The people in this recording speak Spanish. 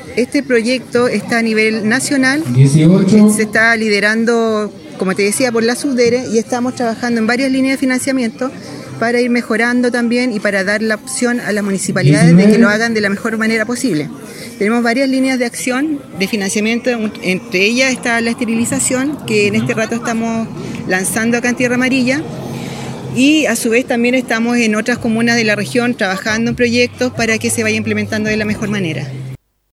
Este proyecto está a nivel nacional, 18. se está liderando, como te decía, por la Subdere, y estamos trabajando en varias líneas de financiamiento para ir mejorando también y para dar la opción a las municipalidades de que lo hagan de la mejor manera posible. Tenemos varias líneas de acción de financiamiento, entre ellas está la esterilización, que en este rato estamos lanzando acá en Tierra Amarilla, y a su vez también estamos en otras comunas de la región trabajando en proyectos para que se vaya implementando de la mejor manera.